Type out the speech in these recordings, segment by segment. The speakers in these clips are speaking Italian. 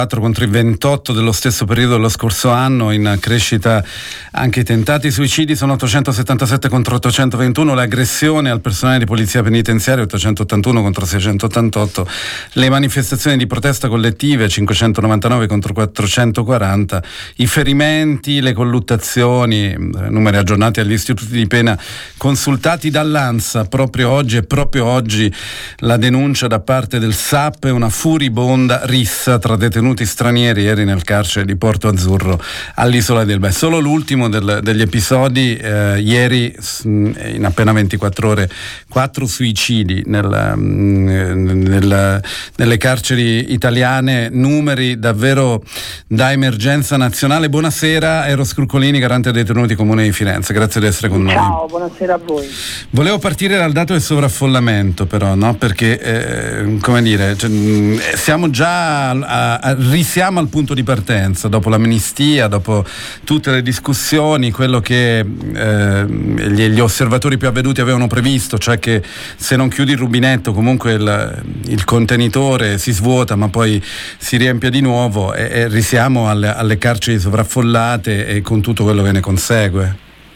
contro i 28 dello stesso periodo dello scorso anno, in crescita anche i tentati suicidi, sono 877 contro 821, le aggressioni al personale di polizia penitenziaria 881 contro 688, le manifestazioni di protesta collettive 599 contro 440, i ferimenti, le colluttazioni, numeri aggiornati agli istituti di pena consultati dall'ANSA proprio oggi la denuncia da parte del SAP è una furibonda rissa tra detenuti stranieri ieri nel carcere di Porto Azzurro all'isola del Bè. Solo l'ultimo degli episodi, ieri in appena 24 ore 4 suicidi nelle carceri italiane, numeri davvero da emergenza nazionale. Buonasera, Eros Scruccolini, garante dei detenuti Comune di Firenze, grazie di essere con noi. Ciao, buonasera a voi. Volevo partire dal dato del sovraffollamento, però, no? Perché siamo già risiamo al punto di partenza dopo l'amnistia, dopo tutte le discussioni, quello che gli osservatori più avveduti avevano previsto, cioè che se non chiudi il rubinetto comunque il contenitore si svuota ma poi si riempie di nuovo, e risiamo alle carceri sovraffollate e con tutto quello che ne consegue.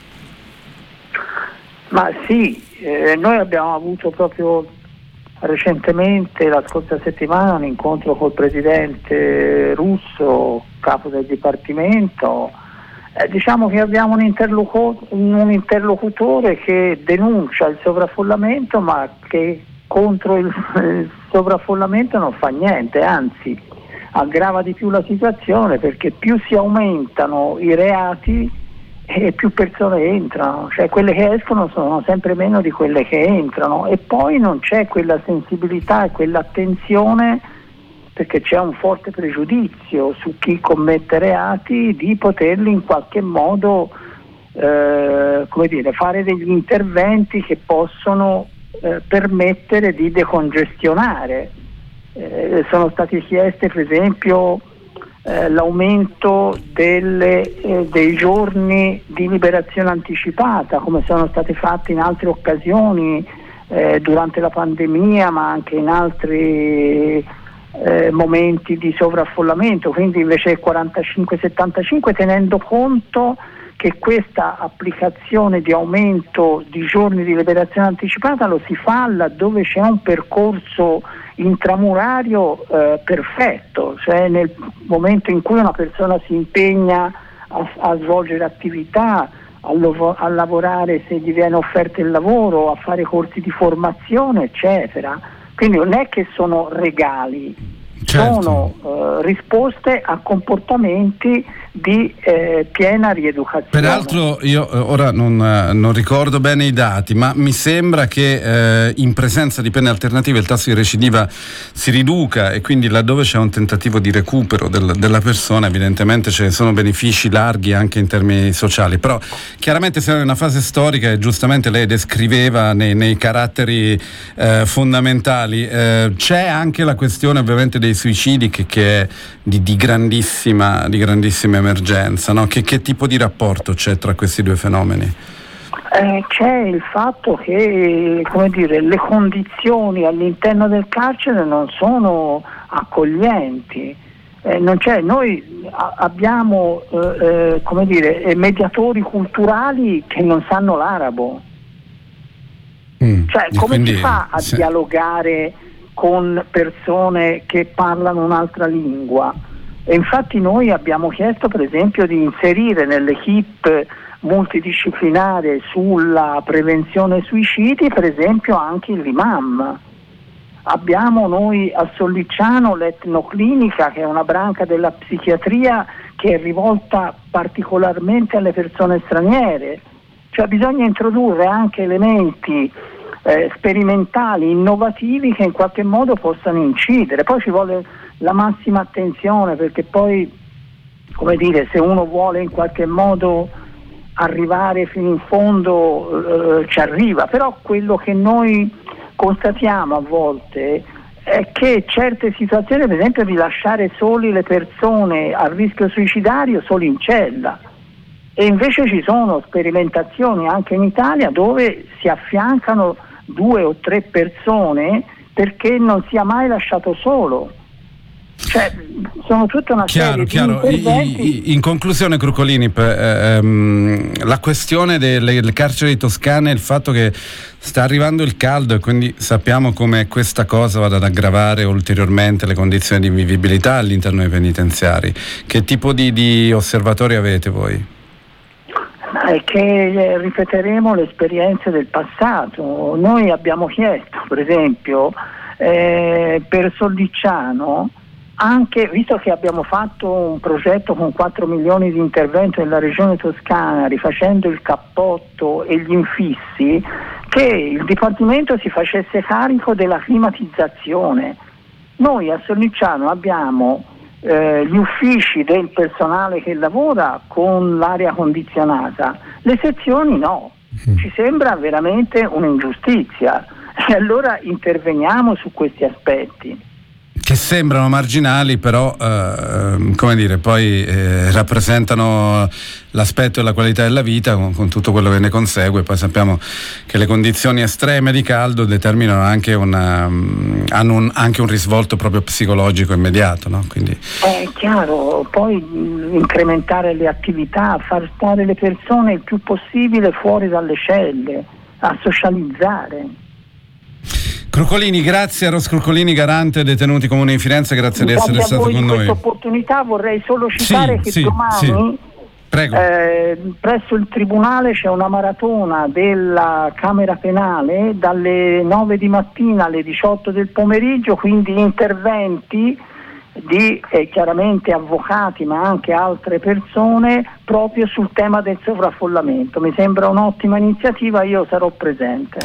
Ma sì, noi abbiamo avuto proprio recentemente, la scorsa settimana, un incontro col presidente Russo, capo del Dipartimento. Diciamo che abbiamo un interlocutore che denuncia il sovraffollamento, ma che contro il sovraffollamento non fa niente, anzi aggrava di più la situazione, perché più si aumentano i reati e più persone entrano, cioè quelle che escono sono sempre meno di quelle che entrano, e poi non c'è quella sensibilità e quell'attenzione, perché c'è un forte pregiudizio su chi commette reati, di poterli in qualche modo fare degli interventi che possono permettere di decongestionare. Sono state chieste per esempio l'aumento dei giorni di liberazione anticipata, come sono state fatte in altre occasioni durante la pandemia, ma anche in altri momenti di sovraffollamento, quindi invece 45-75, tenendo conto che questa applicazione di aumento di giorni di liberazione anticipata lo si fa laddove c'è un percorso intramurario perfetto, cioè nel momento in cui una persona si impegna a svolgere attività, a lavorare se gli viene offerto il lavoro, a fare corsi di formazione, eccetera. Quindi non è che sono regali, certo, sono risposte a comportamenti di piena rieducazione. Peraltro io ora non ricordo bene i dati, ma mi sembra che in presenza di pene alternative il tasso di recidiva si riduca, e quindi laddove c'è un tentativo di recupero della persona evidentemente ce ne sono benefici larghi anche in termini sociali. Però chiaramente siamo in una fase storica, e giustamente lei descriveva nei caratteri fondamentali, c'è anche la questione ovviamente dei suicidi che è di grandissima emergenza, no? Che tipo di rapporto c'è tra questi due fenomeni? C'è il fatto che le condizioni all'interno del carcere non sono accoglienti. Noi abbiamo mediatori culturali che non sanno l'arabo. Cioè, come si fa a dialogare con persone che parlano un'altra lingua? E infatti noi abbiamo chiesto per esempio di inserire nell'equipe multidisciplinare sulla prevenzione suicidi per esempio anche l'imam. Abbiamo noi a Sollicciano l'etnoclinica, che è una branca della psichiatria che è rivolta particolarmente alle persone straniere. Cioè bisogna introdurre anche elementi sperimentali, innovativi, che in qualche modo possano incidere. Poi ci vuole la massima attenzione, perché poi se uno vuole in qualche modo arrivare fino in fondo ci arriva, però quello che noi constatiamo a volte è che certe situazioni, per esempio di lasciare soli le persone a rischio suicidario soli in cella, e invece ci sono sperimentazioni anche in Italia dove si affiancano 2 o 3 persone perché non sia mai lasciato solo. Cioè, sono tutta una serie di interventi. In conclusione, Crucolini, la questione delle carceri toscane, il fatto che sta arrivando il caldo e quindi sappiamo come questa cosa vada ad aggravare ulteriormente le condizioni di vivibilità all'interno dei penitenziari. Che tipo di osservatori avete voi? È che ripeteremo le esperienze del passato. Noi abbiamo chiesto, per esempio, per Sollicciano, anche visto che abbiamo fatto un progetto con 4 milioni di intervento nella regione toscana, rifacendo il cappotto e gli infissi, che il Dipartimento si facesse carico della climatizzazione. Noi a Sollicciano abbiamo gli uffici del personale che lavora con l'aria condizionata, le sezioni no. Ci sembra veramente un'ingiustizia e allora interveniamo su questi aspetti. Che sembrano marginali, però come dire, poi rappresentano l'aspetto e la qualità della vita con tutto quello che ne consegue. Poi sappiamo che le condizioni estreme di caldo determinano anche hanno anche un risvolto proprio psicologico immediato, no? Quindi è chiaro, poi incrementare le attività, far stare le persone il più possibile fuori dalle celle, a socializzare. Crucolini, grazie a Ros Crucolini, garante detenuti comuni di Firenze, grazie di essere stato con noi. In questa opportunità vorrei solo citare che domani presso il Tribunale c'è una maratona della Camera Penale dalle 9 di mattina alle 18 del pomeriggio, quindi interventi di chiaramente avvocati ma anche altre persone proprio sul tema del sovraffollamento. Mi sembra un'ottima iniziativa, io sarò presente.